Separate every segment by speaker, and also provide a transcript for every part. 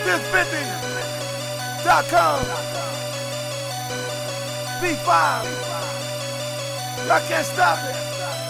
Speaker 1: This50.com. B5. Y'all can't stop it.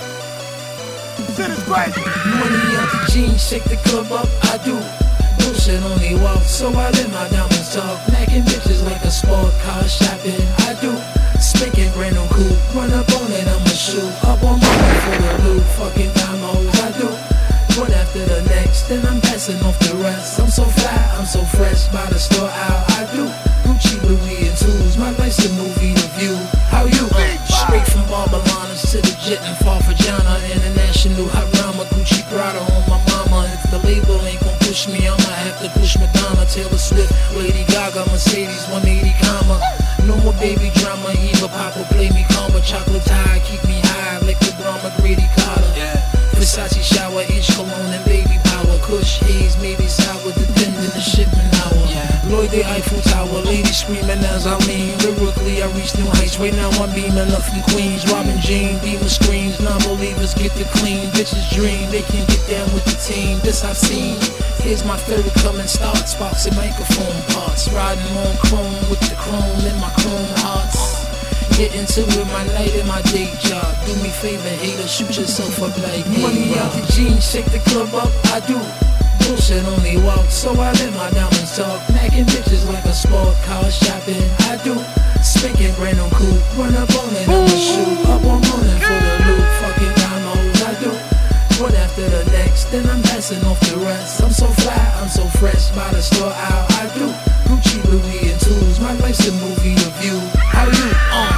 Speaker 1: Shit is crazy.
Speaker 2: Money out the jeans, shake the club up, I do. Bullshit only walk, so I let my diamonds talk. Macking bitches like a sport car shopping, I do. Spanking brand new coupe, run up on it, I'ma shoot. Up on my way for the loot, fucking diamonds, I do. One after the next, then I'm passing off the rest. I'm so fly, I'm so fresh, by the store out, I do. Gucci, Louis, and tools, my life's a movie, The View. How you? Straight from Barbelonas to the jet and Farfajana. International hot rama, Gucci Prada on my mama. If the label ain't gon' push me, I'ma have to push Madonna, Taylor Swift, Lady Gaga, Mercedes 180 comma. No more baby drama, Eva Papa play me calmer. Chocolate tie, keep me high like the Brahma Grady Carter. Versace shower, inch cologne and baby power. Kush haze, maybe sour, depending the shipment hour. Lloyd the Eiffel Tower, lady screaming as I lean. Lyrically, I reach new heights. Right now I'm beaming up from Queens. Robin Jean, Beamer screams. Non-believers get the clean. Bitches dream, they can get down with the team. This I've seen. Here's my third coming start. Sparks and microphone parts. Riding on chrome with the chrome in my chrome hearts. Get into it, my night and my day job. Do me favor, hater, shoot yourself up like money out the jeans, shake the club up, I do. Bullshit only walk, so I let my diamonds talk. Macking bitches like a sport car shopping, I do. Spanking brand new coupe, run up on it, I'ma shoot. Up on morning for the loot, fucking diamonds, I do. One after the next, then I'm passing off the rest. I'm so fly, I'm so fresh, by the store out, I do. Gucci, Louis, and tools, my life's a movie, The View. How you?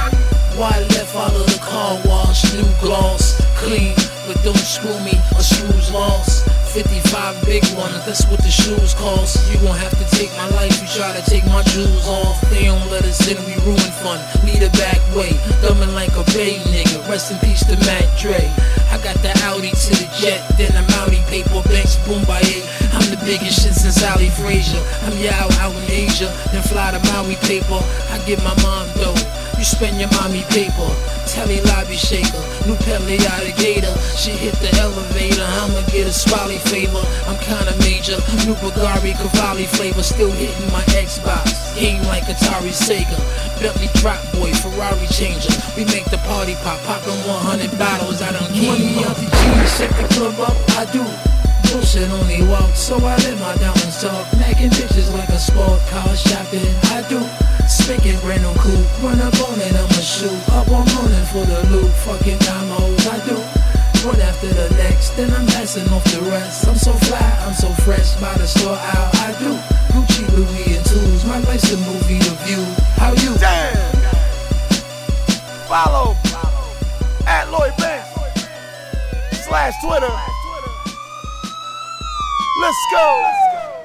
Speaker 2: Why left out of the car wash, new gloss, clean, but don't screw me, a screw's lost. 55 big one, that's what the shoes cost. You gon' have to take my life, you try to take my jewels off. They don't let us in, we ruin fun, lead a back way, dumbing like a bay nigga. Rest in peace to Matt Dre. I got the Audi to the jet, then I'm Audi paper banks, boom by 8. I'm the biggest shit since Ali Frazier. I'm out in Asia, then fly to Maui paper. I give my mom dough. You spend your mommy paper, telly lobby shaker, new Pele alligator. She hit the elevator, I'ma get a swally favor. I'm kinda major, new Bulgari Cavalli flavor, still hitting my Xbox. Game like Atari Sega, Bentley drop boy, Ferrari changer. We make the party pop, popping 100 bottles. I done came money out the jeans, shake the club up, I do. Bullshit only walk, so I let my diamonds talk. Macking bitches like a sport car shopping, I do. Spanking brand new coupe, run up on it, I'ma shoot. Up on morning for the loot, fucking diamonds, I do. One after the next, then I'm passing off the rest. I'm so fly, I'm so fresh, by the store out, I do. Gucci, Louis, and tools, my life's a movie, The View. How you?
Speaker 1: Damn. Follow at Lloyd Banks /Twitter. Let's go.